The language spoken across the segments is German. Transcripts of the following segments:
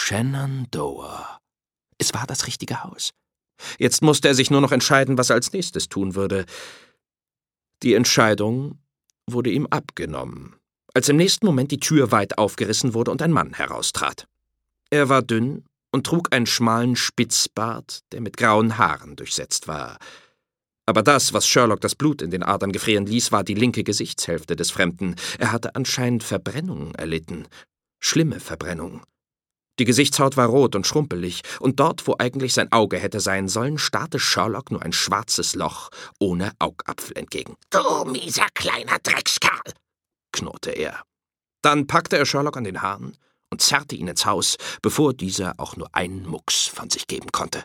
Shenandoah. Es war das richtige Haus. Jetzt musste er sich nur noch entscheiden, was er als nächstes tun würde. Die Entscheidung wurde ihm abgenommen, als im nächsten Moment die Tür weit aufgerissen wurde und ein Mann heraustrat. Er war dünn und trug einen schmalen Spitzbart, der mit grauen Haaren durchsetzt war. Aber das, was Sherlock das Blut in den Adern gefrieren ließ, war die linke Gesichtshälfte des Fremden. Er hatte anscheinend Verbrennungen erlitten. Schlimme Verbrennung. Die Gesichtshaut war rot und schrumpelig, und dort, wo eigentlich sein Auge hätte sein sollen, starrte Sherlock nur ein schwarzes Loch ohne Augapfel entgegen. »Du mieser kleiner Dreckskerl«, knurrte er. Dann packte er Sherlock an den Haaren und zerrte ihn ins Haus, bevor dieser auch nur einen Mucks von sich geben konnte.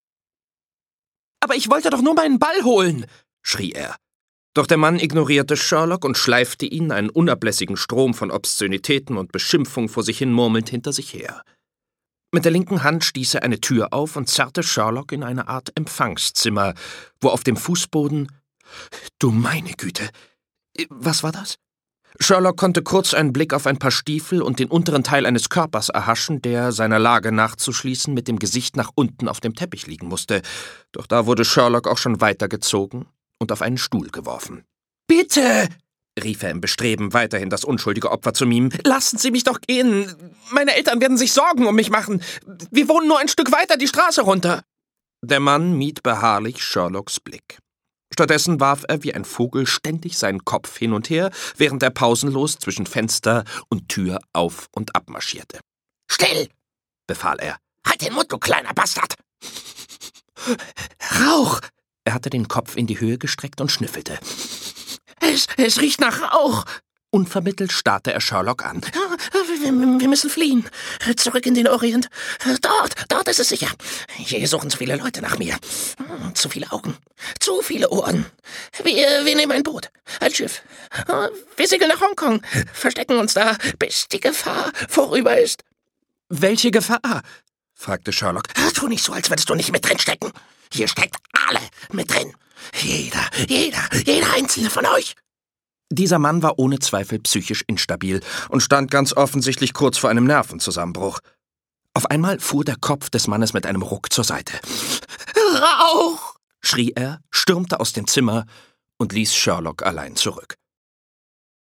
»Aber ich wollte doch nur meinen Ball holen«, schrie er. Doch der Mann ignorierte Sherlock und schleifte ihn, einen unablässigen Strom von Obszönitäten und Beschimpfung vor sich hin murmelnd, hinter sich her. Mit der linken Hand stieß er eine Tür auf und zerrte Sherlock in eine Art Empfangszimmer, wo auf dem Fußboden... Du meine Güte! Was war das? Sherlock konnte kurz einen Blick auf ein paar Stiefel und den unteren Teil eines Körpers erhaschen, der, seiner Lage nachzuschließen, mit dem Gesicht nach unten auf dem Teppich liegen musste. Doch da wurde Sherlock auch schon weitergezogen und auf einen Stuhl geworfen. »Bitte«, rief er im Bestreben, weiterhin das unschuldige Opfer zu mimen, »lassen Sie mich doch gehen. Meine Eltern werden sich Sorgen um mich machen. Wir wohnen nur ein Stück weiter die Straße runter.« Der Mann mied beharrlich Sherlocks Blick. Stattdessen warf er wie ein Vogel ständig seinen Kopf hin und her, während er pausenlos zwischen Fenster und Tür auf und ab marschierte. »Still«, befahl er. »Halt den Mund, du kleiner Bastard!« »Rauch!« Er hatte den Kopf in die Höhe gestreckt und schnüffelte. »Es riecht nach Rauch!« Unvermittelt starrte er Sherlock an. Wir müssen fliehen. Zurück in den Orient. Dort ist es sicher. Hier suchen zu viele Leute nach mir. Zu viele Augen. Zu viele Ohren. Wir nehmen ein Boot. Ein Schiff. Wir segeln nach Hongkong. Verstecken uns da, bis die Gefahr vorüber ist.« »Welche Gefahr?« fragte Sherlock. »Tu nicht so, als würdest du nicht mit drin stecken. Hier steckt alle mit drin. Jeder einzelne von euch.« Dieser Mann war ohne Zweifel psychisch instabil und stand ganz offensichtlich kurz vor einem Nervenzusammenbruch. Auf einmal fuhr der Kopf des Mannes mit einem Ruck zur Seite. »Rauch!« schrie er, stürmte aus dem Zimmer und ließ Sherlock allein zurück.